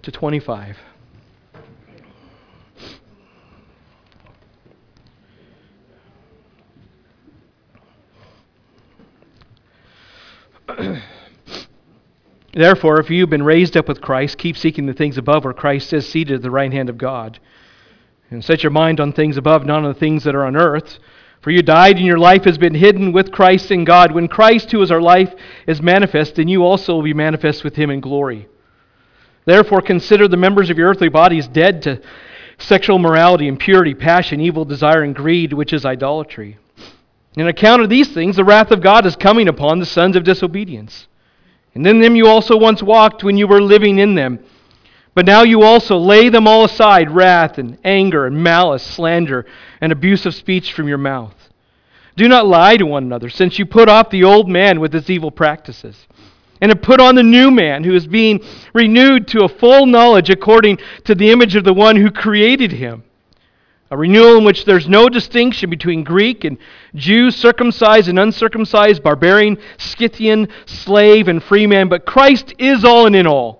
to 25. Therefore, if you've been raised up with Christ, keep seeking the things above where Christ is seated at the right hand of God. And set your mind on things above, not on the things that are on earth. For you died, and your life has been hidden with Christ in God. When Christ, who is our life, is manifest, then you also will be manifest with him in glory. Therefore, consider the members of your earthly bodies dead to sexual immorality, impurity, passion, evil desire, and greed, which is idolatry. On account of these things, the wrath of God is coming upon the sons of disobedience. And in them you also once walked when you were living in them. But now you also lay them all aside, wrath and anger and malice, slander, and abuse of speech from your mouth. Do not lie to one another, since you put off the old man with his evil practices, and have put on the new man, who is being renewed to a full knowledge according to the image of the one who created him. A renewal in which there's no distinction between Greek and Jew, circumcised and uncircumcised, barbarian, Scythian, slave, and free man, but Christ is all and in all.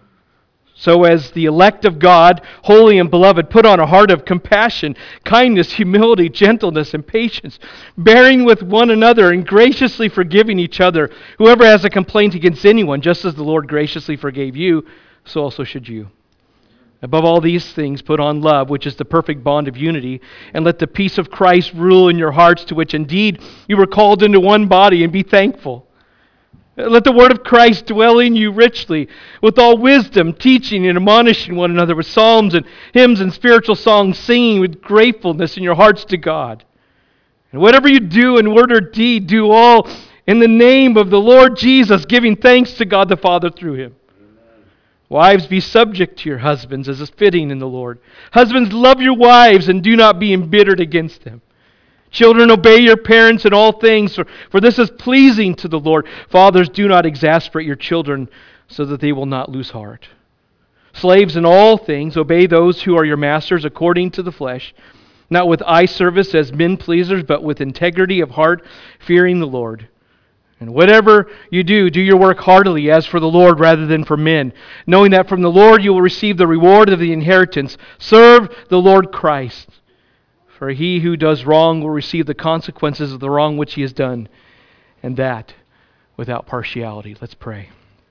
So as the elect of God, holy and beloved, put on a heart of compassion, kindness, humility, gentleness, and patience, bearing with one another and graciously forgiving each other. Whoever has a complaint against anyone, just as the Lord graciously forgave you, so also should you. Above all these things, put on love, which is the perfect bond of unity, and let the peace of Christ rule in your hearts, to which indeed you were called into one body, and be thankful. Let the word of Christ dwell in you richly, with all wisdom, teaching and admonishing one another with psalms and hymns and spiritual songs, singing with gratefulness in your hearts to God. And whatever you do in word or deed, do all in the name of the Lord Jesus, giving thanks to God the Father through him. Wives, be subject to your husbands as is fitting in the Lord. Husbands, love your wives and do not be embittered against them. Children, obey your parents in all things, for this is pleasing to the Lord. Fathers, do not exasperate your children so that they will not lose heart. Slaves, in all things, obey those who are your masters according to the flesh, not with eye service as men pleasers, but with integrity of heart, fearing the Lord. And whatever you do, do your work heartily as for the Lord rather than for men, knowing that from the Lord you will receive the reward of the inheritance. Serve the Lord Christ. For he who does wrong will receive the consequences of the wrong which he has done, and that without partiality. Let's pray.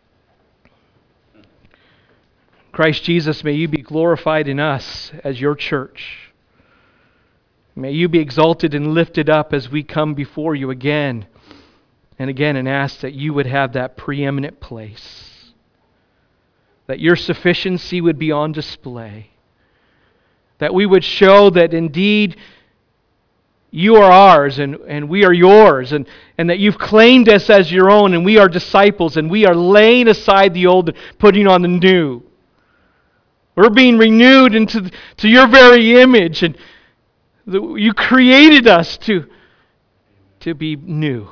Christ Jesus, may you be glorified in us as your church. May you be exalted and lifted up as we come before you again and again and ask that you would have that preeminent place, that your sufficiency would be on display, that we would show that indeed you are ours and we are yours, and that you've claimed us as your own, and we are disciples, and we are laying aside the old and putting on the new. We're being renewed into your very image, and you created us to be new.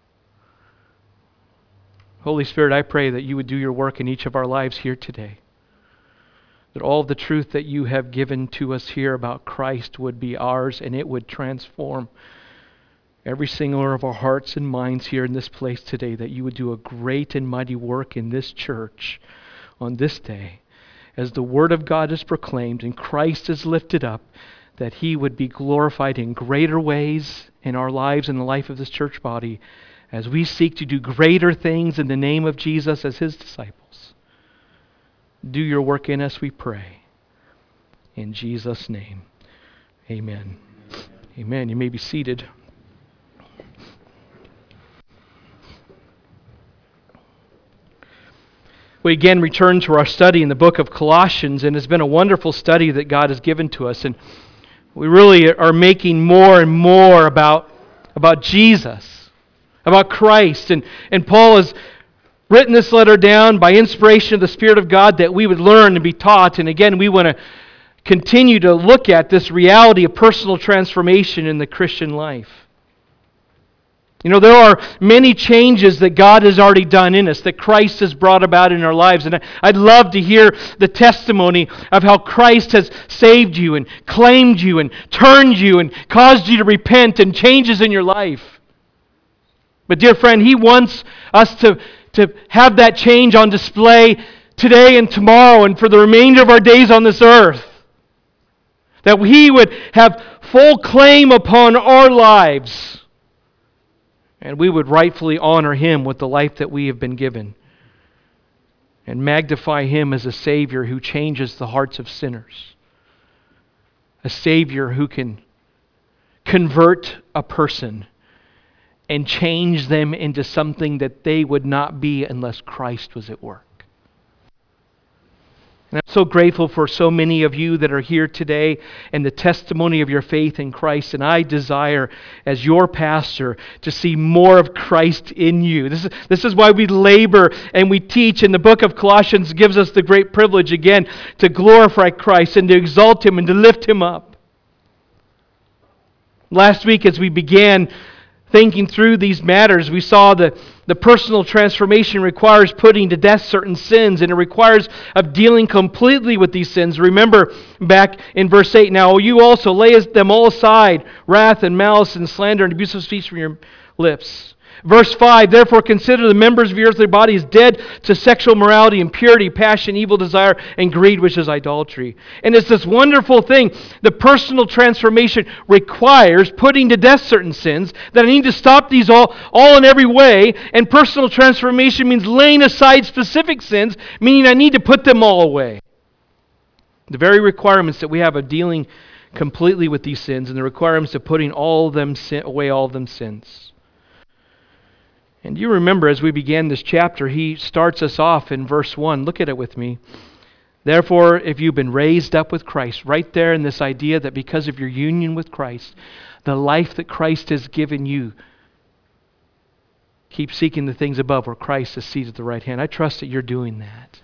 Holy Spirit, I pray that you would do your work in each of our lives here today. That all of the truth that you have given to us here about Christ would be ours, and it would transform every single one of our hearts and minds here in this place today, that you would do a great and mighty work in this church on this day. As the Word of God is proclaimed and Christ is lifted up, that he would be glorified in greater ways in our lives and the life of this church body as we seek to do greater things in the name of Jesus as his disciples. Do your work in us, we pray. In Jesus' name, amen. Amen. You may be seated. We again return to our study in the book of Colossians, and it's been a wonderful study that God has given to us. And we really are making more and more about Jesus, about Christ. And Paul has written this letter down by inspiration of the Spirit of God that we would learn and be taught. And again, we want to continue to look at this reality of personal transformation in the Christian life. You know, there are many changes that God has already done in us, that Christ has brought about in our lives. And I'd love to hear the testimony of how Christ has saved you and claimed you and turned you and caused you to repent and changes in your life. But dear friend, he wants us to have that change on display today and tomorrow and for the remainder of our days on this earth. That He would have full claim upon our lives. And we would rightfully honor Him with the life that we have been given. And magnify Him as a Savior who changes the hearts of sinners. A Savior who can convert a person and change them into something that they would not be unless Christ was at work. And I'm so grateful for so many of you that are here today and the testimony of your faith in Christ. And I desire, as your pastor, to see more of Christ in you. This is why we labor and we teach. And the book of Colossians gives us the great privilege, again, to glorify Christ and to exalt Him and to lift Him up. Last week, as we began thinking through these matters, we saw the personal transformation requires putting to death certain sins, and it requires of dealing completely with these sins. Remember back in verse 8, now you also lay them all aside, wrath and malice and slander and abusive speech from your lips. Verse 5, therefore consider the members of your earthly body as dead to sexual morality, impurity, passion, evil desire, and greed, which is idolatry. And it's this wonderful thing. The personal transformation requires putting to death certain sins, that I need to stop these all in every way. And personal transformation means laying aside specific sins, meaning I need to put them all away. The very requirements that we have of dealing completely with these sins and the requirements of putting away all of them sins. And you remember as we began this chapter, he starts us off in verse 1. Look at it with me. Therefore, if you've been raised up with Christ, right there in this idea that because of your union with Christ, the life that Christ has given you, keep seeking the things above where Christ is seated at the right hand. I trust that you're doing that.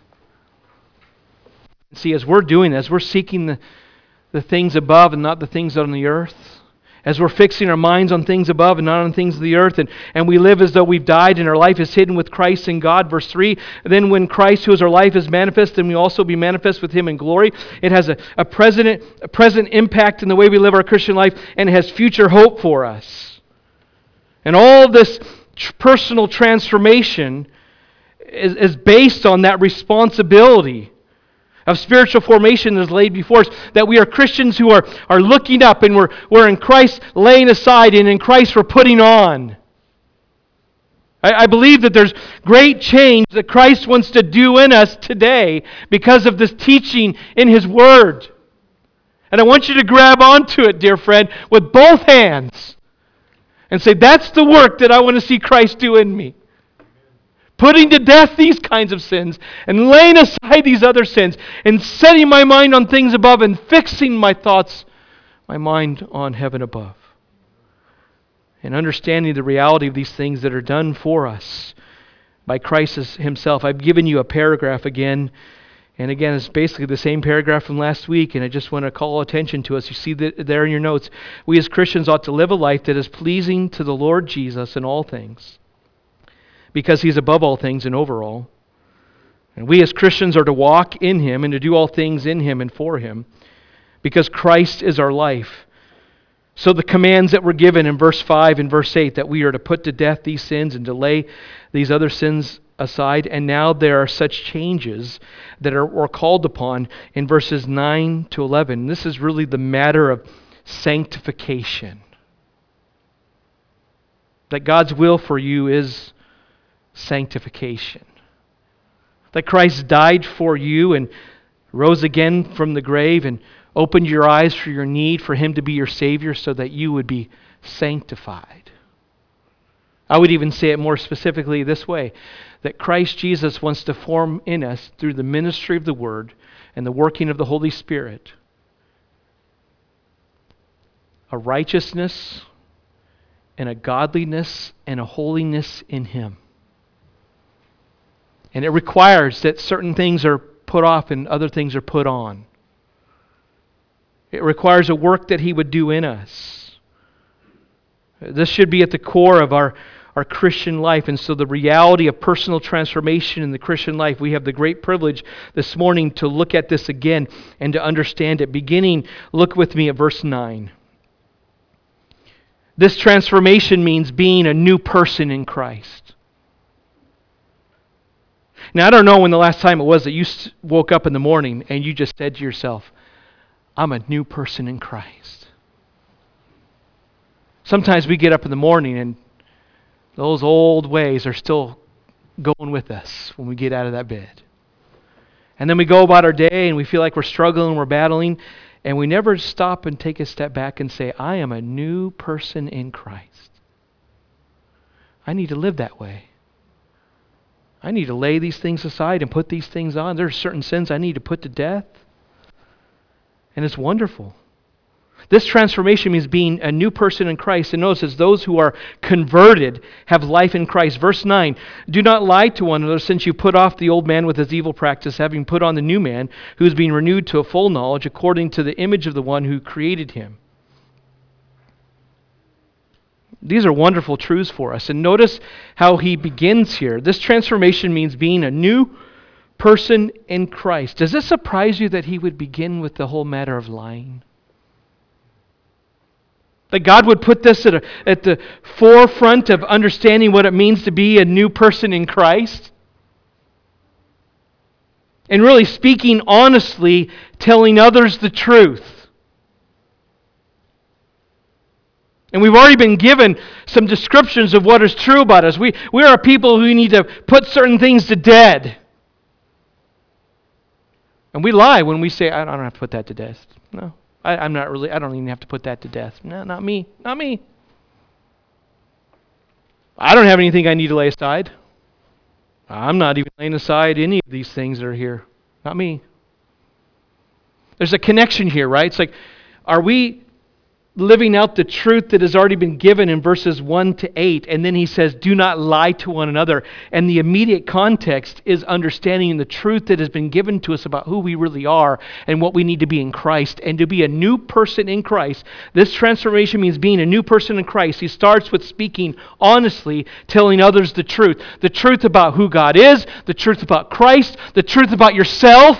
See, as we're doing this, we're seeking the things above and not the things on the earth. As we're fixing our minds on things above and not on things of the earth, and we live as though we've died and our life is hidden with Christ in God. Verse 3, then when Christ, who is our life, is manifest, then we also be manifest with Him in glory. It has a present impact in the way we live our Christian life, and it has future hope for us. And all this personal transformation is based on that responsibility of spiritual formation that is laid before us, that we are Christians who are looking up, and we're in Christ laying aside, and in Christ we're putting on. I believe that there's great change that Christ wants to do in us today because of this teaching in His Word. And I want you to grab onto it, dear friend, with both hands and say, that's the work that I want to see Christ do in me. Putting to death these kinds of sins and laying aside these other sins and setting my mind on things above and fixing my thoughts, my mind on heaven above. And understanding the reality of these things that are done for us by Christ Himself. I've given you a paragraph again. And again, it's basically the same paragraph from last week, and I just want to call attention to us. You see that there in your notes. We as Christians ought to live a life that is pleasing to the Lord Jesus in all things, because He's above all things and over all. And we as Christians are to walk in Him and to do all things in Him and for Him, because Christ is our life. So the commands that were given in verse 5 and verse 8, that we are to put to death these sins and to lay these other sins aside. And now there are such changes that are called upon in verses 9 to 11. This is really the matter of sanctification. That God's will for you is sanctification. That Christ died for you and rose again from the grave and opened your eyes for your need for Him to be your Savior so that you would be sanctified. I would even say it more specifically this way, that Christ Jesus wants to form in us through the ministry of the Word and the working of the Holy Spirit a righteousness and a godliness and a holiness in Him. And it requires that certain things are put off and other things are put on. It requires a work that He would do in us. This should be at the core of our Christian life. And so the reality of personal transformation in the Christian life, we have the great privilege this morning to look at this again and to understand it. Beginning, look with me at verse 9. This transformation means being a new person in Christ. Now, I don't know when the last time it was that you woke up in the morning and you just said to yourself, I'm a new person in Christ. Sometimes we get up in the morning and those old ways are still going with us when we get out of that bed. And then we go about our day and we feel like we're struggling, we're battling, and we never stop and take a step back and say, I am a new person in Christ. I need to live that way. I need to lay these things aside and put these things on. There are certain sins I need to put to death. And it's wonderful. This transformation means being a new person in Christ. And notice, as those who are converted have life in Christ. Verse 9, do not lie to one another, since you put off the old man with his evil practice, having put on the new man, who is being renewed to a full knowledge according to the image of the one who created him. These are wonderful truths for us. And notice how he begins here. This transformation means being a new person in Christ. Does it surprise you that he would begin with the whole matter of lying? That God would put this at the forefront of understanding what it means to be a new person in Christ? And really speaking honestly, telling others the truth. And we've already been given some descriptions of what is true about us. We are people who need to put certain things to death. And we lie when we say, I don't have to put that to death. No. I don't even have to put that to death. No, not me. Not me. I don't have anything I need to lay aside. I'm not even laying aside any of these things that are here. Not me. There's a connection here, right? It's like, are we living out the truth that has already been given in verses 1 to 8, and then he says, do not lie to one another. And the immediate context is understanding the truth that has been given to us about who we really are and what we need to be in Christ. And to be a new person in Christ, this transformation means being a new person in Christ. He starts with speaking honestly, telling others the truth about who God is, the truth about Christ, the truth about yourself.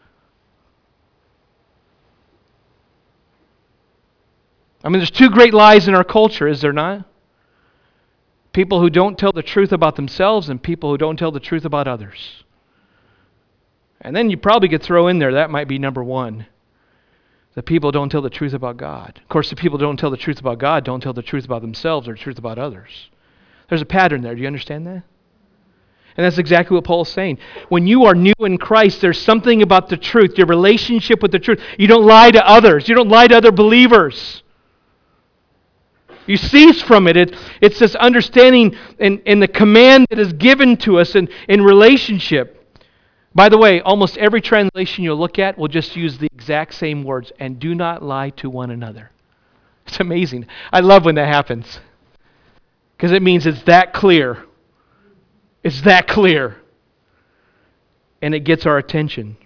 I mean, there's two great lies in our culture, is there not? People who don't tell the truth about themselves and people who don't tell the truth about others. And then you probably could throw in there, that might be number one. The people don't tell the truth about God. Of course, the people who don't tell the truth about God don't tell the truth about themselves or the truth about others. There's a pattern there. Do you understand that? And that's exactly what Paul's saying. When you are new in Christ, there's something about the truth, your relationship with the truth. You don't lie to others. You don't lie to other believers. You cease from it. It's this understanding and the command that is given to us in relationship. By the way, almost every translation you'll look at will just use the exact same words, and do not lie to one another. It's amazing. I love when that happens, because it means it's that clear. It's that clear. And it gets our attention.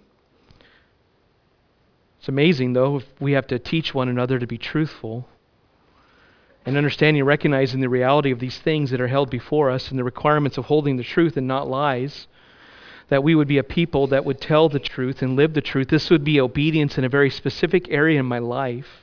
It's amazing, though, if we have to teach one another to be truthful. And understanding and recognizing the reality of these things that are held before us and the requirements of holding the truth and not lies, that we would be a people that would tell the truth and live the truth. This would be obedience in a very specific area in my life.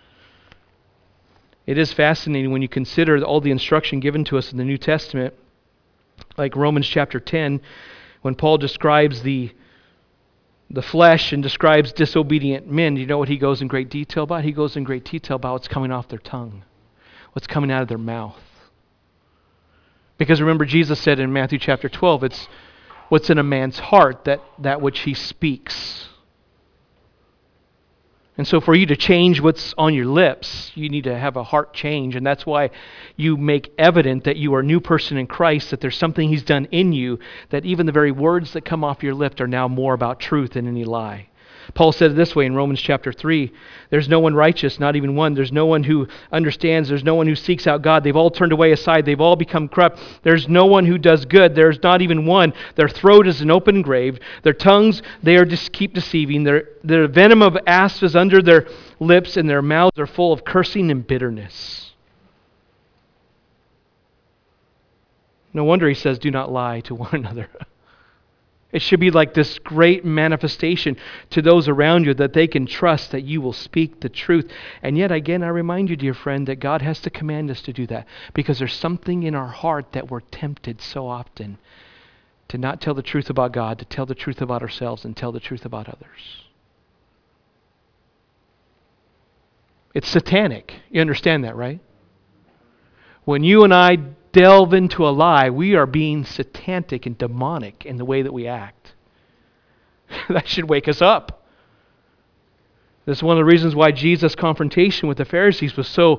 It is fascinating when you consider all the instruction given to us in the New Testament, like Romans chapter 10, when Paul describes the flesh and describes disobedient men. You know what he goes in great detail about? He goes in great detail about what's coming off their tongue, what's coming out of their mouth. Because remember, Jesus said in Matthew chapter 12, it's what's in a man's heart, that which he speaks. And so for you to change what's on your lips, you need to have a heart change. And that's why you make evident that you are a new person in Christ, that there's something He's done in you, that even the very words that come off your lips are now more about truth than any lie. Paul said it this way in Romans chapter 3, there's no one righteous, not even one. There's no one who understands. There's no one who seeks out God. They've all turned away aside. They've all become corrupt. There's no one who does good. There's not even one. Their throat is an open grave. Their tongues, they are just keep deceiving. Their venom of asp is under their lips, and their mouths are full of cursing and bitterness. No wonder he says, do not lie to one another. It should be like this great manifestation to those around you that they can trust that you will speak the truth. And yet again, I remind you, dear friend, that God has to command us to do that because there's something in our heart that we're tempted so often to not tell the truth about God, to tell the truth about ourselves, and tell the truth about others. It's satanic. You understand that, right? When you and I delve into a lie, we are being satanic and demonic in the way that we act. That should wake us up. This is one of the reasons why Jesus' confrontation with the Pharisees was so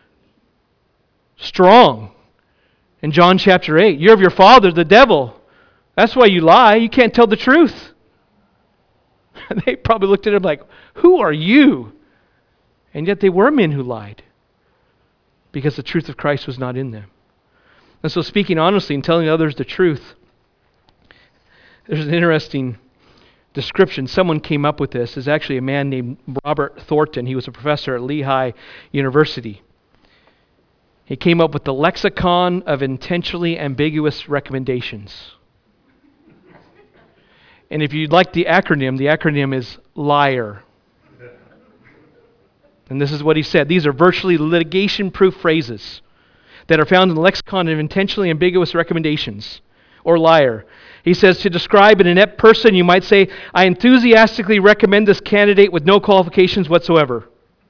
strong. In John chapter 8, you're of your father, the devil. That's why you lie. You can't tell the truth. They probably looked at him like, who are you? And yet they were men who lied because the truth of Christ was not in them. And so speaking honestly and telling others the truth, there's an interesting description. Someone came up with this. It's actually a man named Robert Thornton. He was a professor at Lehigh University. He came up with the lexicon of intentionally ambiguous recommendations. And if you'd like the acronym is LIAR. And this is what he said. These are virtually litigation-proof phrases that are found in the lexicon of intentionally ambiguous recommendations, or LIAR. He says, to describe an inept person, you might say, I enthusiastically recommend this candidate with no qualifications whatsoever.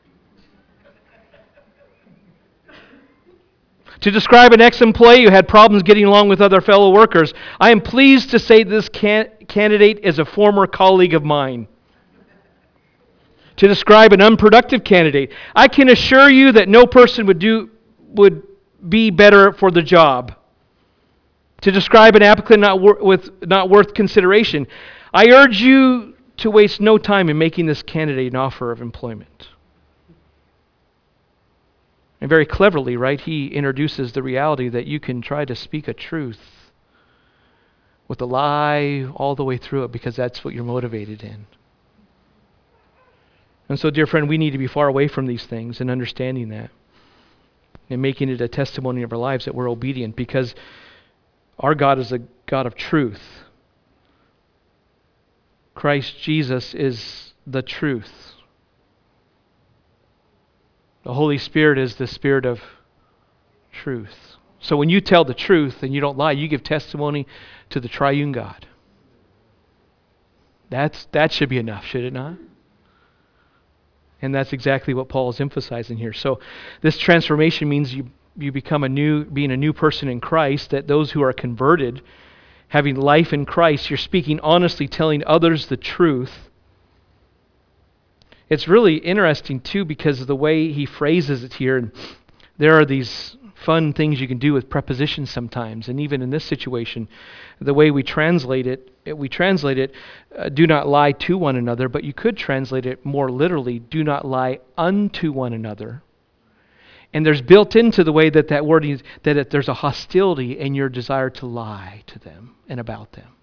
To describe an ex-employee who had problems getting along with other fellow workers, I am pleased to say this candidate is a former colleague of mine. To describe an unproductive candidate, I can assure you that no person would be better for the job. To describe an applicant not worth consideration, I urge you to waste no time in making this candidate an offer of employment. And very cleverly, right, he introduces the reality that you can try to speak a truth with a lie all the way through it because that's what you're motivated in. And so, dear friend, we need to be far away from these things and understanding that and making it a testimony of our lives that we're obedient because our God is a God of truth. Christ Jesus is the truth. The Holy Spirit is the Spirit of truth. So when you tell the truth and you don't lie, you give testimony to the triune God. That should be enough, should it not? And that's exactly what Paul is emphasizing here. So this transformation means you become being a new person in Christ, that those who are converted, having life in Christ, you're speaking honestly, telling others the truth. It's really interesting, too, because of the way he phrases it here. And there are these fun things you can do with prepositions sometimes. And even in this situation, the way we translate it, do not lie to one another, but you could translate it more literally, do not lie unto one another. And there's built into the way that word is, that there's a hostility in your desire to lie to them and about them.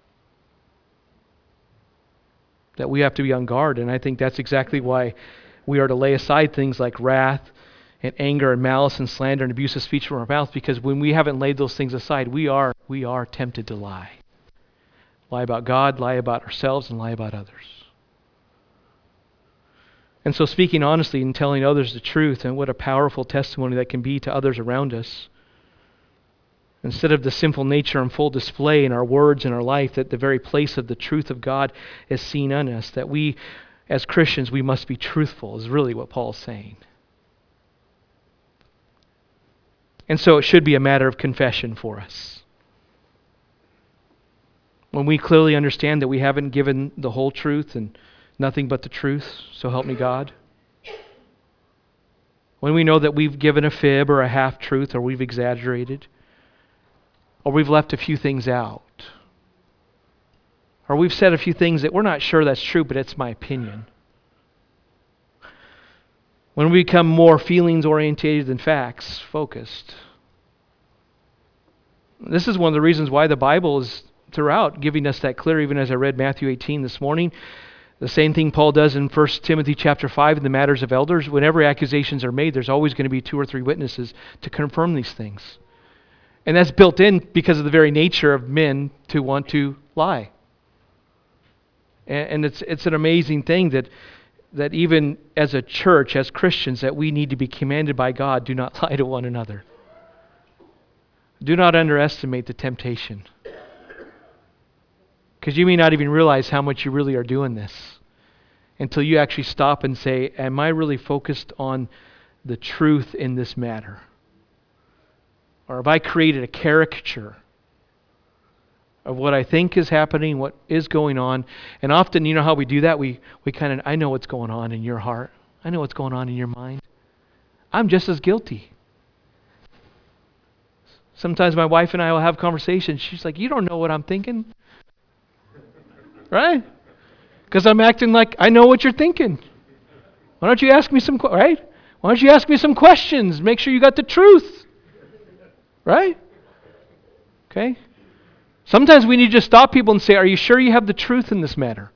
That we have to be on guard, and I think that's exactly why we are to lay aside things like wrath and anger and malice and slander and abusive speech from our mouth, because when we haven't laid those things aside, we are tempted to lie. Lie about God, lie about ourselves, and lie about others. And so speaking honestly and telling others the truth, and what a powerful testimony that can be to others around us. Instead of the sinful nature on full display in our words and our life, that the very place of the truth of God is seen in us, that we, as Christians, we must be truthful, is really what Paul's saying. And so it should be a matter of confession for us. When we clearly understand that we haven't given the whole truth and nothing but the truth, so help me God. When we know that we've given a fib or a half-truth, or we've exaggerated, or we've left a few things out, or we've said a few things that we're not sure that's true, but it's my opinion. When we become more feelings-orientated than facts-focused. This is one of the reasons why the Bible is throughout giving us that clear, even as I read Matthew 18 this morning. The same thing Paul does in 1 Timothy chapter 5 in the matters of elders. Whenever accusations are made, there's always going to be 2 or 3 witnesses to confirm these things. And that's built in because of the very nature of men to want to lie. And it's an amazing thing that even as a church, as Christians, that we need to be commanded by God, do not lie to one another. Do not underestimate the temptation. Because you may not even realize how much you really are doing this until you actually stop and say, am I really focused on the truth in this matter? Or have I created a caricature of what I think is happening, what is going on? And often, you know how we do that? We kind of, I know what's going on in your heart. I know what's going on in your mind. I'm just as guilty. Sometimes my wife and I will have conversations. She's like, you don't know what I'm thinking. Right? Because I'm acting like I know what you're thinking. Why don't you ask me some, right? Why don't you ask me some questions? Make sure you got the truth. Right? Okay? Sometimes we need to stop people and say, are you sure you have the truth in this matter?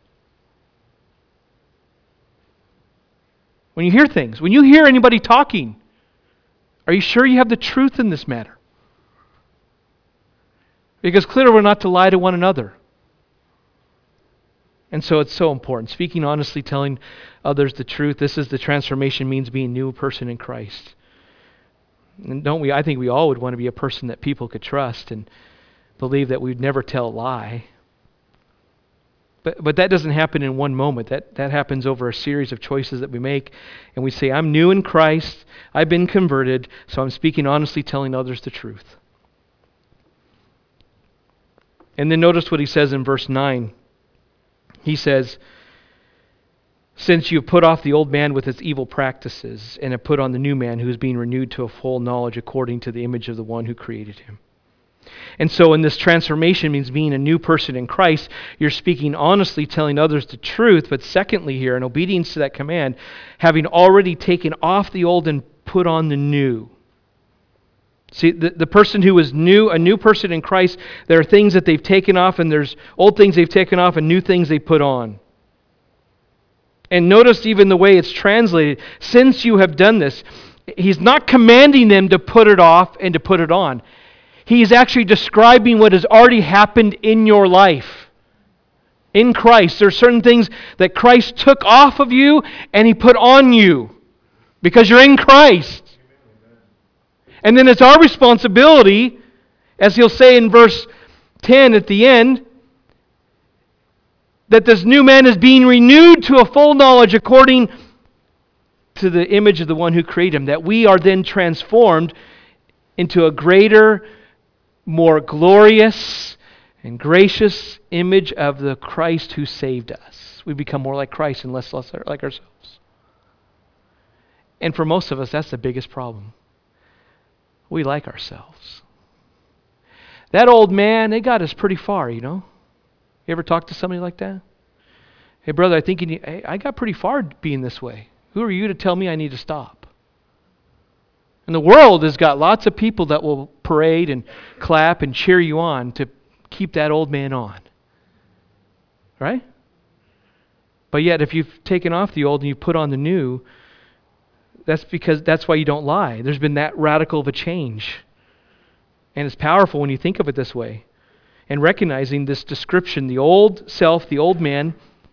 When you hear things, when you hear anybody talking, are you sure you have the truth in this matter? Because clearly we're not to lie to one another. And so it's so important. Speaking honestly, telling others the truth. This is the transformation means being a new person in Christ. And don't we? I think we all would want to be a person that people could trust and believe that we'd never tell a lie. But that doesn't happen in one moment. That happens over a series of choices that we make. And we say, I'm new in Christ. I've been converted. So I'm speaking honestly, telling others the truth. And then notice what he says in verse 9. He says, since you have put off the old man with its evil practices and have put on the new man who is being renewed to a full knowledge according to the image of the one who created him. And so in this transformation means being a new person in Christ. You're speaking honestly, telling others the truth. But secondly here, in obedience to that command, having already taken off the old and put on the new. See, the person who is new, a new person in Christ, there are things that they've taken off, and there's old things they've taken off and new things they put on. And notice even the way it's translated, since you have done this, he's not commanding them to put it off and to put it on. He's actually describing what has already happened in your life. In Christ, there are certain things that Christ took off of you and he put on you because you're in Christ. And then it's our responsibility, as he'll say in verse 10 at the end, that this new man is being renewed to a full knowledge according to the image of the one who created him, that we are then transformed into a greater, more glorious and gracious image of the Christ who saved us. We become more like Christ and less like ourselves. And for most of us, that's the biggest problem. We like ourselves. That old man, they got us pretty far, you know. You ever talk to somebody like that? Hey, brother, I think I got pretty far being this way. Who are you to tell me I need to stop? And the world has got lots of people that will parade and clap and cheer you on to keep that old man on. Right? But yet, if you've taken off the old and you put on the new, that's why you don't lie. There's been that radical of a change. And it's powerful when you think of it this way. And recognizing this description, the old self, the old man,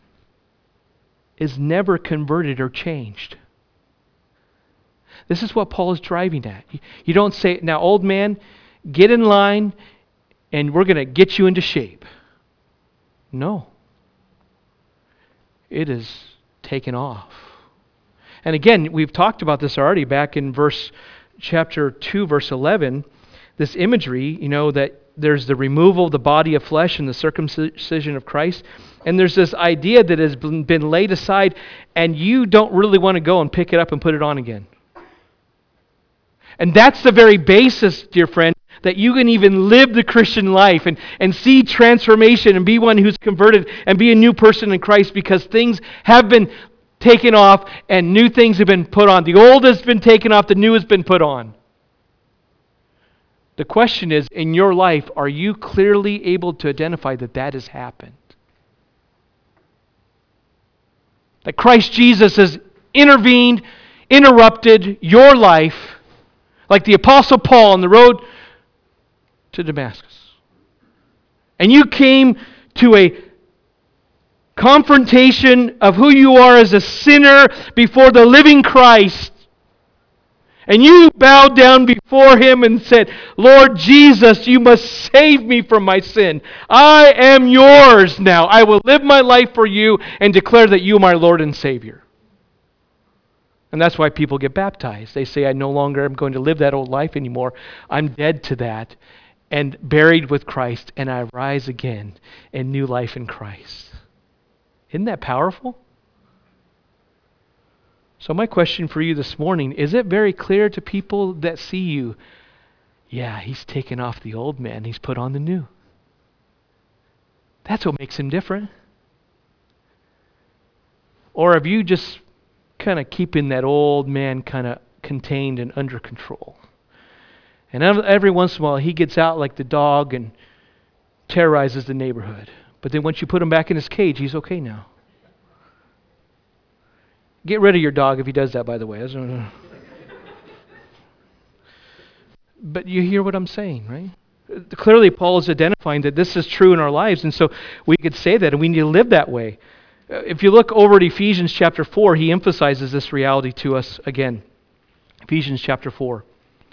is never converted or changed. This is what Paul is driving at. You don't say, now old man, get in line and we're going to get you into shape. No. It is taken off. And again, we've talked about this already back in chapter 2, verse 11. This imagery, you know, that there's the removal of the body of flesh and the circumcision of Christ. And there's this idea that has been laid aside and you don't really want to go and pick it up and put it on again. And that's the very basis, dear friend, that you can even live the Christian life and see transformation and be one who's converted and be a new person in Christ because things have been taken off and new things have been put on. The old has been taken off, the new has been put on. The question is, in your life, are you clearly able to identify that that has happened? That Christ Jesus has intervened, interrupted your life, like the Apostle Paul on the road to Damascus. And you came to a confrontation of who you are as a sinner before the living Christ. And you bowed down before Him and said, Lord Jesus, you must save me from my sin. I am yours now. I will live my life for you and declare that you are my Lord and Savior. And that's why people get baptized. They say, I no longer am going to live that old life anymore. I'm dead to that and buried with Christ, and I rise again in new life in Christ. Isn't that powerful? So my question for you this morning, is it very clear to people that see you, yeah, he's taken off the old man, he's put on the new. That's what makes him different. Or have you just kind of keeping that old man kind of contained and under control? And every once in a while he gets out like the dog and terrorizes the neighborhood. But then once you put him back in his cage, he's okay now. Get rid of your dog if he does that, by the way. But you hear what I'm saying, right? Clearly, Paul is identifying that this is true in our lives, and so we could say that, and we need to live that way. If you look over at Ephesians chapter 4, he emphasizes this reality to us again. Ephesians chapter 4.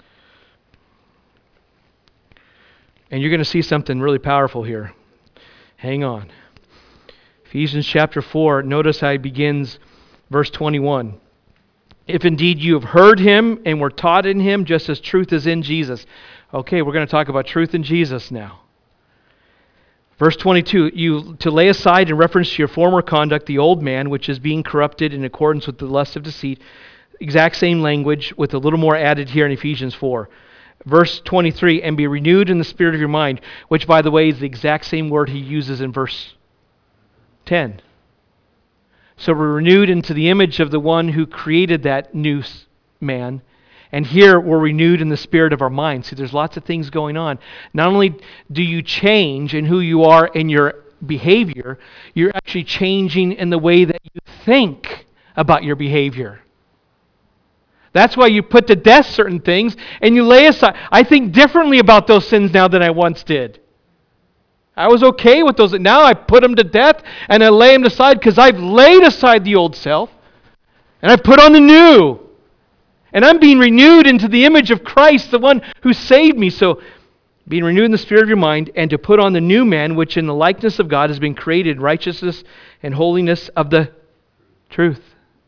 And you're going to see something really powerful here. Hang on. Ephesians chapter 4, notice how he begins verse 21. If indeed you have heard him and were taught in him, just as truth is in Jesus. Okay, we're going to talk about truth in Jesus now. Verse 22, you to lay aside in reference to your former conduct the old man, which is being corrupted in accordance with the lust of deceit. Exact same language with a little more added here in Ephesians 4. Verse 23, and be renewed in the spirit of your mind, which, by the way, is the exact same word he uses in verse 10. So we're renewed into the image of the one who created that new man. And here we're renewed in the spirit of our mind. See, there's lots of things going on. Not only do you change in who you are in your behavior, you're actually changing in the way that you think about your behavior. That's why you put to death certain things and you lay aside. I think differently about those sins now than I once did. I was okay with those. Now I put them to death and I lay them aside because I've laid aside the old self and I've put on the new. And I'm being renewed into the image of Christ, the one who saved me. So, being renewed in the spirit of your mind, and to put on the new man, which in the likeness of God has been created in righteousness and holiness of the truth.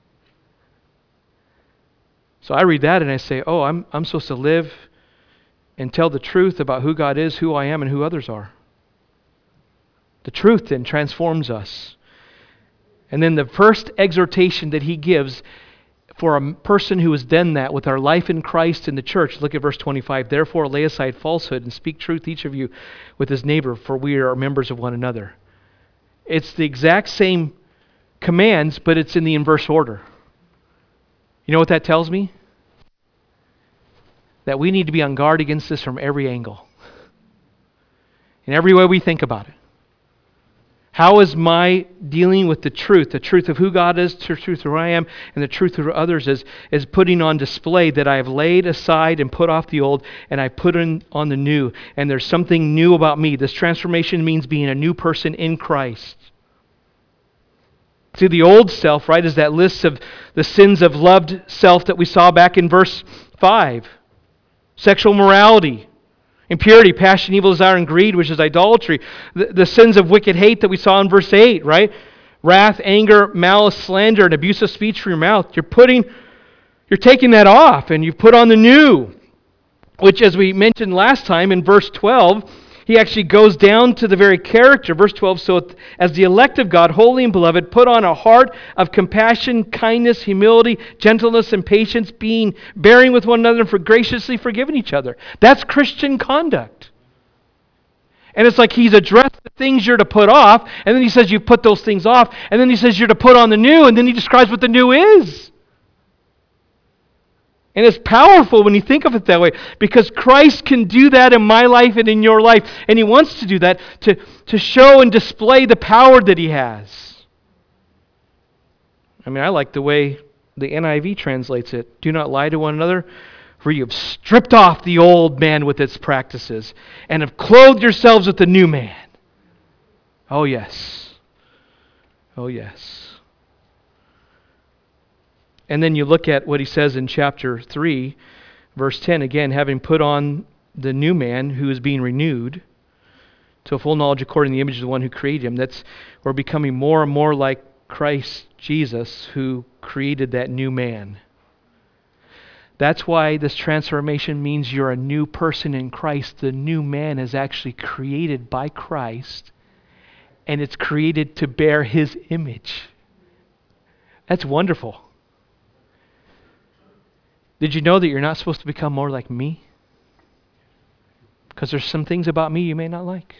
So I read that and I say, oh, I'm supposed to live and tell the truth about who God is, who I am, and who others are. The truth then transforms us. And then the first exhortation that he gives for a person who has done that with our life in Christ in the church, look at verse 25. Therefore lay aside falsehood and speak truth each of you with his neighbor, for we are members of one another. It's the exact same commands, but it's in the inverse order. You know what that tells me? That we need to be on guard against this from every angle. In every way we think about it. How is my dealing with the truth of who God is, the truth of who I am, and the truth of others is putting on display that I have laid aside and put off the old, and I put on the new. And there's something new about me. This transformation means being a new person in Christ. See, the old self, right, is that list of the sins of loved self that we saw back in verse 5. Sexual morality, impurity, passion, evil desire, and greed, which is idolatry. The sins of wicked hate that we saw in verse 8, right? Wrath, anger, malice, slander, and abusive speech from your mouth. You're taking that off, and you put on the new, which, as we mentioned last time in verse 12, he actually goes down to the very character. Verse 12, so as the elect of God, holy and beloved, put on a heart of compassion, kindness, humility, gentleness, and patience, bearing with one another and graciously forgiving each other. That's Christian conduct. And it's like he's addressed the things you're to put off, and then he says you put those things off, and then he says you're to put on the new, and then he describes what the new is. And it's powerful when you think of it that way, because Christ can do that in my life and in your life. And he wants to do that to show and display the power that he has. I mean, I like the way the NIV translates it. Do not lie to one another, for you have stripped off the old man with its practices and have clothed yourselves with the new man. Oh, yes. Oh, yes. And then you look at what he says in chapter 3, verse 10, again, having put on the new man who is being renewed to a full knowledge according to the image of the one who created him. We're becoming more and more like Christ Jesus, who created that new man. That's why this transformation means you're a new person in Christ. The new man is actually created by Christ, and it's created to bear His image. That's wonderful. Did you know that you're not supposed to become more like me? Because there's some things about me you may not like.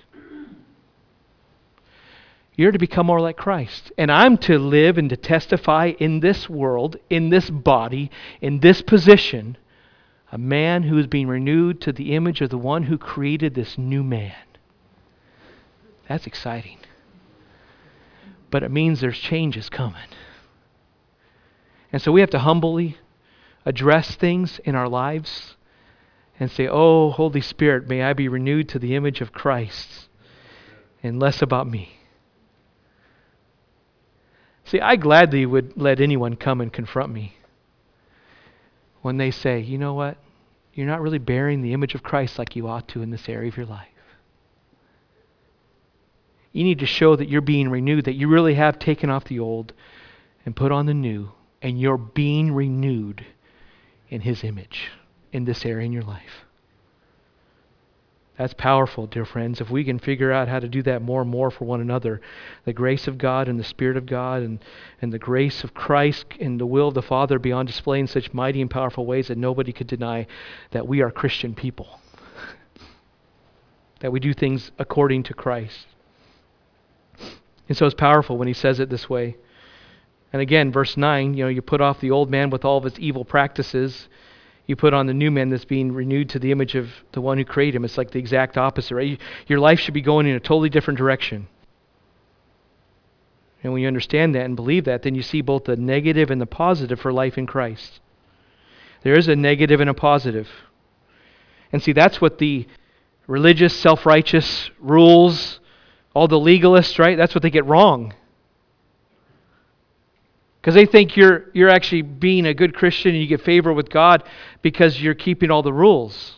You're to become more like Christ. And I'm to live and to testify in this world, in this body, in this position, a man who is being renewed to the image of the one who created this new man. That's exciting. But it means there's changes coming. And so we have to humbly address things in our lives and say, oh, Holy Spirit, may I be renewed to the image of Christ and less about me. See, I gladly would let anyone come and confront me when they say, you know what, you're not really bearing the image of Christ like you ought to in this area of your life. You need to show that you're being renewed, that you really have taken off the old and put on the new, and you're being renewed in His image in this area in your life. That's powerful, dear friends. If we can figure out how to do that more and more for one another, the grace of God and the Spirit of God and the grace of Christ and the will of the Father be on display in such mighty and powerful ways that nobody could deny that we are Christian people. That we do things according to Christ. And so it's powerful when he says it this way. And again, verse 9, you put off the old man with all of its evil practices. You put on the new man that's being renewed to the image of the one who created him. It's like the exact opposite, right? Your life should be going in a totally different direction. And when you understand that and believe that, then you see both the negative and the positive for life in Christ. There is a negative and a positive. And see, that's what the religious, self-righteous rules, all the legalists, right? That's what they get wrong. Because they think you're actually being a good Christian and you get favor with God because you're keeping all the rules.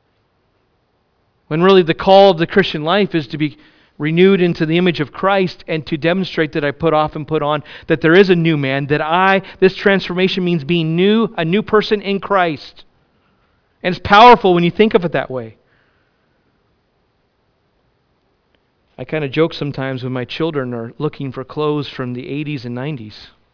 When really the call of the Christian life is to be renewed into the image of Christ and to demonstrate that I put off and put on, that there is a new man, this transformation means being new, a new person in Christ. And it's powerful when you think of it that way. I kind of joke sometimes when my children are looking for clothes from the 80s and 90s.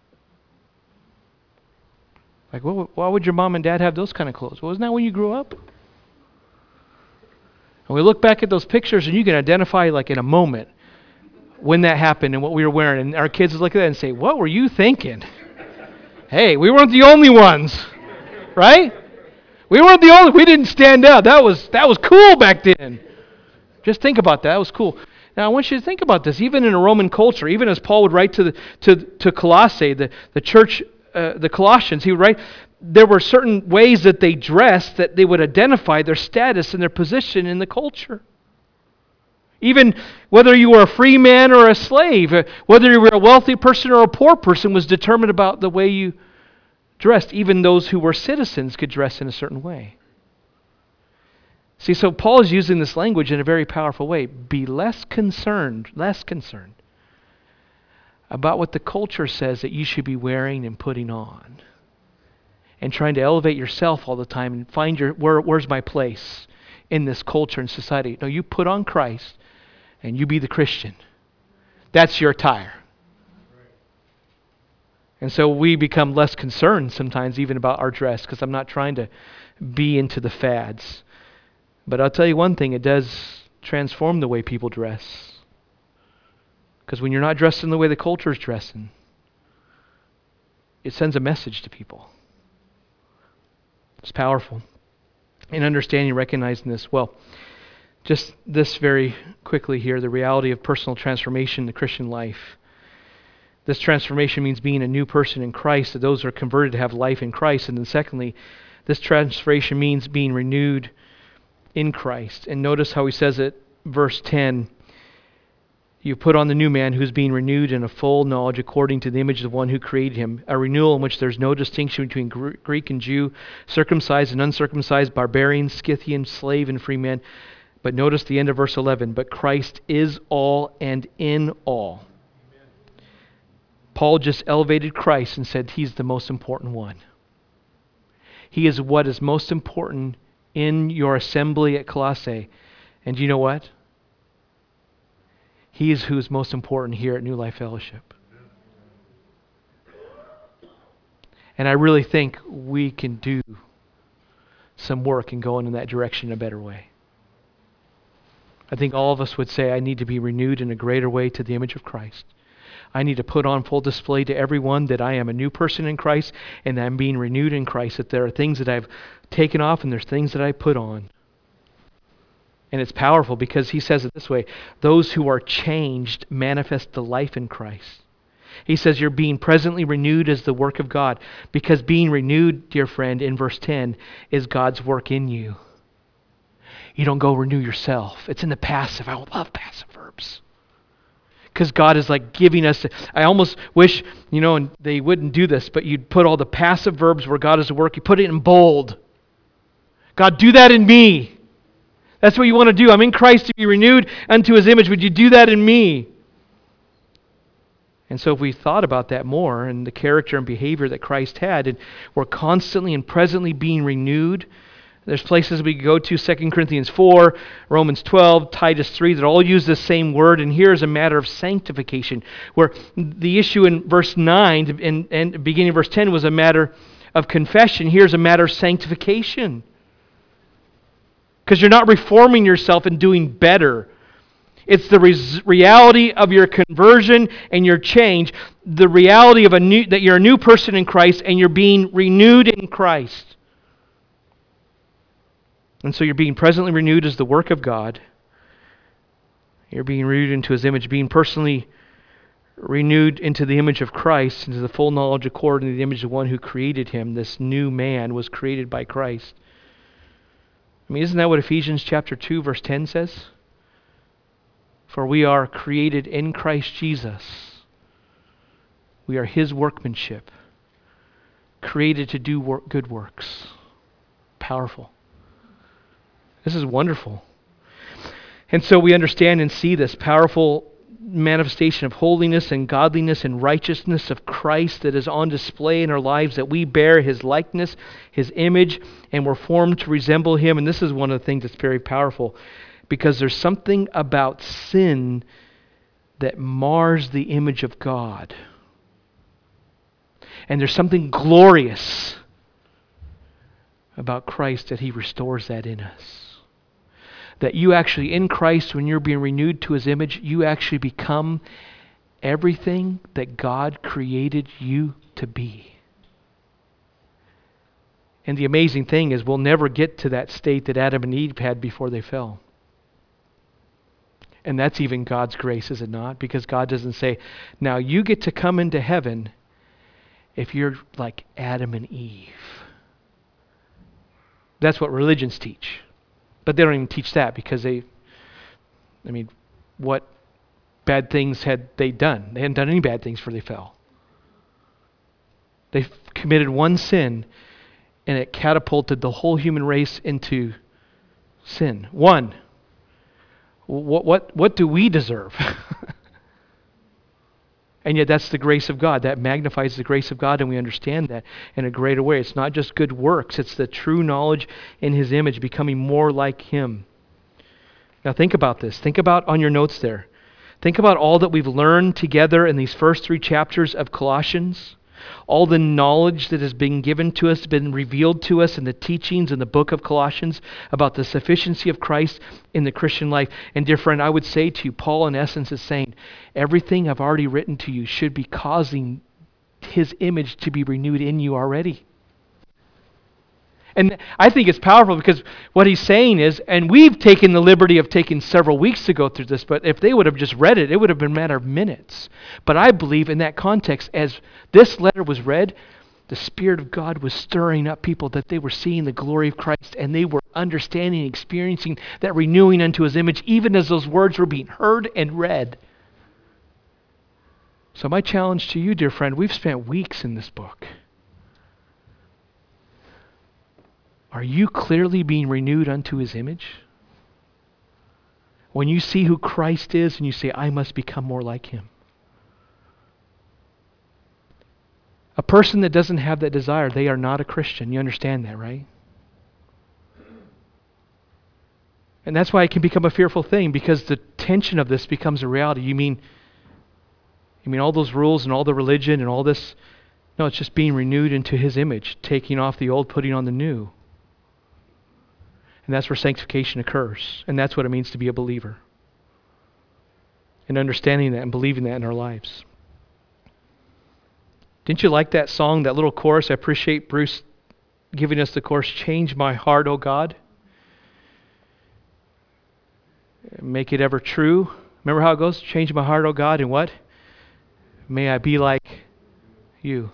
Like, well, why would your mom and dad have those kind of clothes? Well, isn't that when you grew up? And we look back at those pictures and you can identify like in a moment when that happened and what we were wearing. And our kids look at that and say, what were you thinking? Hey, we weren't the only ones, right? We didn't stand out. That was cool back then. Just think about that. That was cool. Now, I want you to think about this. Even in a Roman culture, even as Paul would write to Colossae, the church, the Colossians, he would write, there were certain ways that they dressed that they would identify their status and their position in the culture. Even whether you were a free man or a slave, whether you were a wealthy person or a poor person was determined about the way you dressed. Even those who were citizens could dress in a certain way. See, so Paul is using this language in a very powerful way. Be less concerned about what the culture says that you should be wearing and putting on. And trying to elevate yourself all the time and find where's my place in this culture and society. No, you put on Christ and you be the Christian. That's your attire. And so we become less concerned sometimes even about our dress because I'm not trying to be into the fads. But I'll tell you one thing, it does transform the way people dress. Because when you're not dressed in the way the culture is dressing, it sends a message to people. It's powerful. In understanding, recognizing this, well, just this very quickly here, the reality of personal transformation in the Christian life. This transformation means being a new person in Christ, that those who are converted to have life in Christ. And then secondly, this transformation means being renewed in Christ. And notice how he says it, verse 10. You put on the new man who's being renewed in a full knowledge according to the image of the one who created him, a renewal in which there's no distinction between Greek and Jew, circumcised and uncircumcised, barbarian, Scythian, slave and free man. But notice the end of verse 11, but Christ is all and in all. Amen. Paul just elevated Christ and said he's the most important one. He is what is most important in your assembly at Colossae. And you know what? He is who is most important here at New Life Fellowship. And I really think we can do some work in going in that direction in a better way. I think all of us would say, I need to be renewed in a greater way to the image of Christ. I need to put on full display to everyone that I am a new person in Christ and that I'm being renewed in Christ, that there are things that I've taken off and there's things that I put on. And it's powerful because he says it this way, those who are changed manifest the life in Christ. He says you're being presently renewed as the work of God, because being renewed, dear friend, in verse 10, is God's work in you. You don't go renew yourself. It's in the passive. I love passive verbs. Because God is like giving us, I almost wish, and they wouldn't do this, but you'd put all the passive verbs where God is at work, you put it in bold. God, do that in me. That's what you want to do. I'm in Christ to be renewed unto His image. Would you do that in me? And so if we thought about that more and the character and behavior that Christ had, and we're constantly and presently being renewed, there's places we could go to, 2 Corinthians 4, Romans 12, Titus 3, that all use the same word. And here is a matter of sanctification, where the issue in verse 9 and beginning of verse 10 was a matter of confession. Here's a matter of sanctification. Because you're not reforming yourself and doing better. It's the reality of your conversion and your change. The reality of that you're a new person in Christ and you're being renewed in Christ. And so you're being presently renewed as the work of God. You're being renewed into His image, being personally renewed into the image of Christ, into the full knowledge according to the image of one who created him. This new man was created by Christ. I mean, isn't that what Ephesians chapter 2, verse 10 says? For we are created in Christ Jesus. We are His workmanship, created to do good works. Powerful. This is wonderful. And so we understand and see this powerful manifestation of holiness and godliness and righteousness of Christ that is on display in our lives, that we bear His likeness, His image, and we're formed to resemble Him. And this is one of the things that's very powerful, because there's something about sin that mars the image of God. And there's something glorious about Christ that He restores that in us. That you actually, in Christ, when you're being renewed to His image, you actually become everything that God created you to be. And the amazing thing is we'll never get to that state that Adam and Eve had before they fell. And that's even God's grace, is it not? Because God doesn't say, now you get to come into heaven if you're like Adam and Eve. That's what religions teach. But they don't even teach that because what bad things had they done? They hadn't done any bad things before they fell. They committed one sin and it catapulted the whole human race into sin. One. What do we deserve? And yet that's the grace of God. That magnifies the grace of God, and we understand that in a greater way. It's not just good works. It's the true knowledge in His image, becoming more like Him. Now think about this. Think about on your notes there. Think about all that we've learned together in these first 3 chapters of Colossians. All the knowledge that has been given to us, been revealed to us in the teachings in the book of Colossians about the sufficiency of Christ in the Christian life. And dear friend, I would say to you, Paul in essence is saying, everything I've already written to you should be causing His image to be renewed in you already. And I think it's powerful because what he's saying is, and we've taken the liberty of taking several weeks to go through this, but if they would have just read it, it would have been a matter of minutes. But I believe in that context, as this letter was read, the Spirit of God was stirring up people that they were seeing the glory of Christ and they were understanding and experiencing that renewing unto His image, even as those words were being heard and read. So my challenge to you, dear friend, we've spent weeks in this book. Are you clearly being renewed unto His image? When you see who Christ is and you say, I must become more like Him. A person that doesn't have that desire, they are not a Christian. You understand that, right? And that's why it can become a fearful thing, because the tension of this becomes a reality. You mean all those rules and all the religion and all this? No, it's just being renewed into His image, taking off the old, putting on the new. And that's where sanctification occurs. And that's what it means to be a believer. And understanding that and believing that in our lives. Didn't you like that song, that little chorus? I appreciate Bruce giving us the chorus, Change my heart, O God. Make it ever true. Remember how it goes? Change my heart, O God, and what? May I be like you.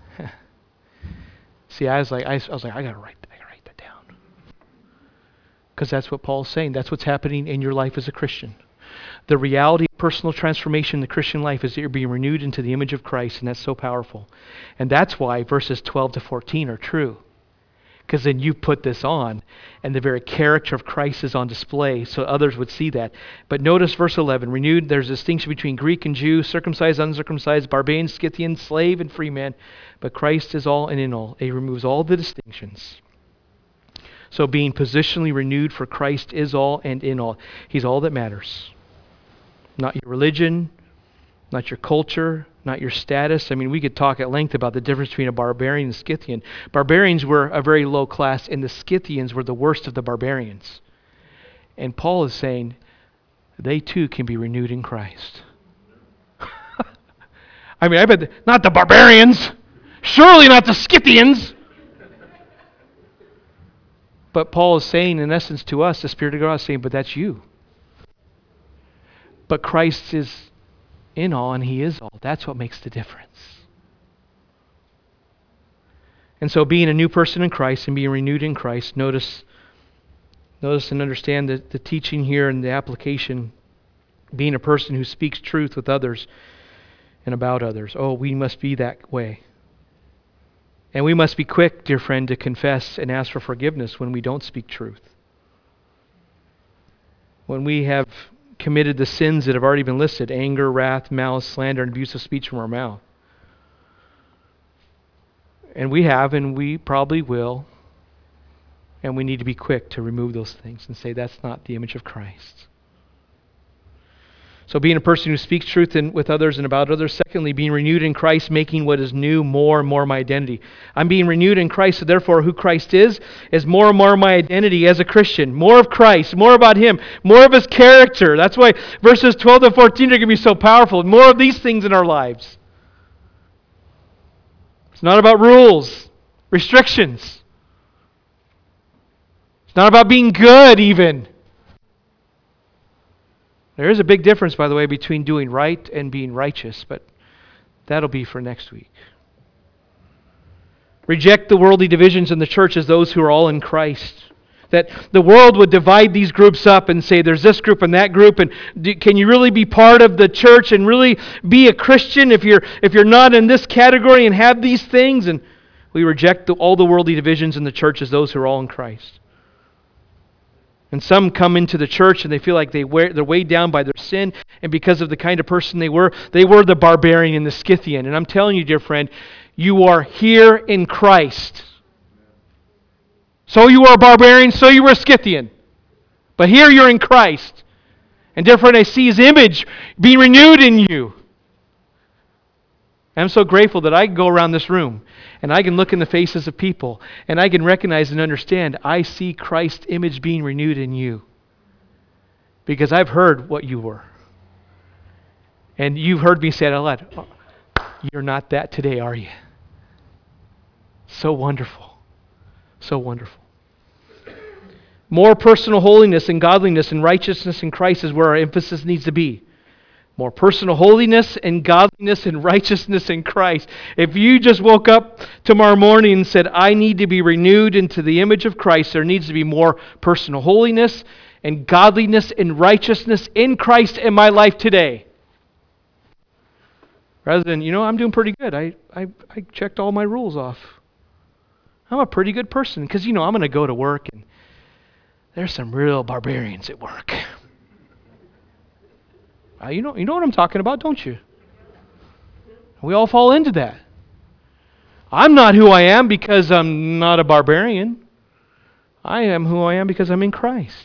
See, I was like, I gotta write that down. Because that's what Paul's saying. That's what's happening in your life as a Christian. The reality of personal transformation in the Christian life is that you're being renewed into the image of Christ, and that's so powerful. And that's why verses 12 to 14 are true. Because then you put this on, and the very character of Christ is on display, so others would see that. But notice verse 11, renewed, there's a distinction between Greek and Jew, circumcised, uncircumcised, barbarian, Scythian, slave, and free man. But Christ is all and in all. He removes all the distinctions. So being positionally renewed for Christ is all and in all. He's all that matters. Not your religion, not your culture, not your status. I mean, we could talk at length about the difference between a barbarian and Scythian. Barbarians were a very low class, and the Scythians were the worst of the barbarians. And Paul is saying, they too can be renewed in Christ. I mean, I bet not the barbarians, surely not the Scythians. But Paul is saying, in essence, to us, the Spirit of God is saying, but that's you. But Christ is in all, and He is all. That's what makes the difference. And so being a new person in Christ and being renewed in Christ, notice and understand the teaching here and the application, being a person who speaks truth with others and about others. Oh, we must be that way. And we must be quick, dear friend, to confess and ask for forgiveness when we don't speak truth. When we have committed the sins that have already been listed, anger, wrath, malice, slander, and abuse of speech from our mouth. And we have, and we probably will, and we need to be quick to remove those things and say that's not the image of Christ. So being a person who speaks truth with others and about others. Secondly, being renewed in Christ, making what is new more and more my identity. I'm being renewed in Christ, so therefore who Christ is more and more my identity as a Christian. More of Christ, more about Him, more of His character. That's why verses 12 to 14 are going to be so powerful. More of these things in our lives. It's not about rules, restrictions. It's not about being good even. There is a big difference, by the way, between doing right and being righteous, but that'll be for next week. Reject the worldly divisions in the church as those who are all in Christ. That the world would divide these groups up and say there's this group and that group, and can you really be part of the church and really be a Christian if you're not in this category and have these things? And we reject all the worldly divisions in the church as those who are all in Christ. And some come into the church and they feel like they're weighed down by their sin, and because of the kind of person they were the barbarian and the Scythian. And I'm telling you, dear friend, you are here in Christ. So you were a barbarian, so you were a Scythian. But here you're in Christ. And dear friend, I see His image being renewed in you. I'm so grateful that I can go around this room and I can look in the faces of people and I can recognize and understand I see Christ's image being renewed in you. Because I've heard what you were. And you've heard me say it out loud. Oh, you're not that today, are you? So wonderful. So wonderful. More personal holiness and godliness and righteousness in Christ is where our emphasis needs to be. More personal holiness and godliness and righteousness in Christ. If you just woke up tomorrow morning and said, I need to be renewed into the image of Christ, there needs to be more personal holiness and godliness and righteousness in Christ in my life today. Rather than, I'm doing pretty good. I checked all my rules off. I'm a pretty good person because, I'm going to go to work and there's some real barbarians at work. You know what I'm talking about, don't you? We all fall into that. I'm not who I am because I'm not a barbarian. I am who I am because I'm in Christ.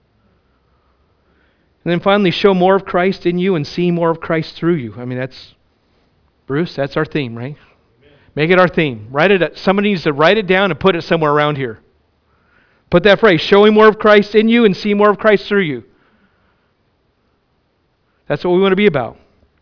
And then finally, show more of Christ in you and see more of Christ through you. Bruce, that's our theme, right? Amen. Make it our theme. Somebody needs to write it down and put it somewhere around here. Put that phrase, showing more of Christ in you and see more of Christ through you. That's what we want to be about.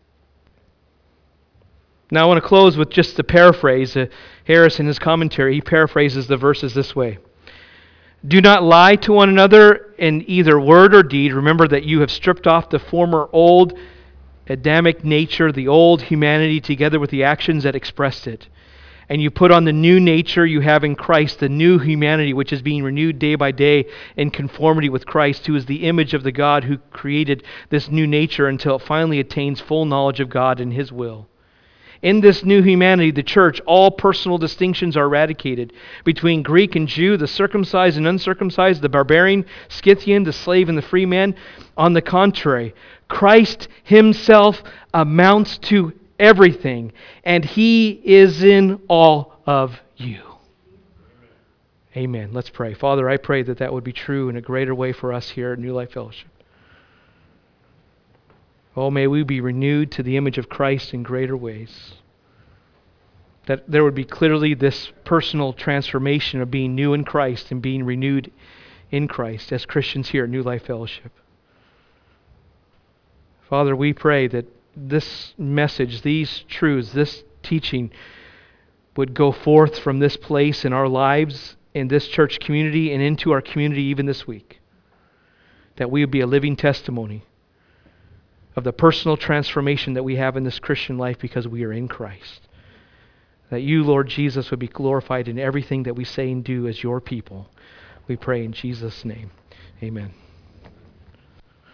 Now I want to close with just the paraphrase. Harris, in his commentary, he paraphrases the verses this way. Do not lie to one another in either word or deed. Remember that you have stripped off the former old Adamic nature, the old humanity, together with the actions that expressed it. And you put on the new nature you have in Christ, the new humanity, which is being renewed day by day in conformity with Christ, who is the image of the God who created this new nature until it finally attains full knowledge of God and His will. In this new humanity, the church, all personal distinctions are eradicated between Greek and Jew, the circumcised and uncircumcised, the barbarian, Scythian, the slave and the free man. On the contrary, Christ Himself amounts to everything, and He is in all of you. Amen. Let's pray. Father, I pray that would be true in a greater way for us here at New Life Fellowship. Oh, may we be renewed to the image of Christ in greater ways. That there would be clearly this personal transformation of being new in Christ and being renewed in Christ as Christians here at New Life Fellowship. Father, we pray that this message, these truths, this teaching would go forth from this place in our lives, in this church community, and into our community even this week. That we would be a living testimony of the personal transformation that we have in this Christian life because we are in Christ. That you, Lord Jesus, would be glorified in everything that we say and do as your people. We pray in Jesus' name. Amen.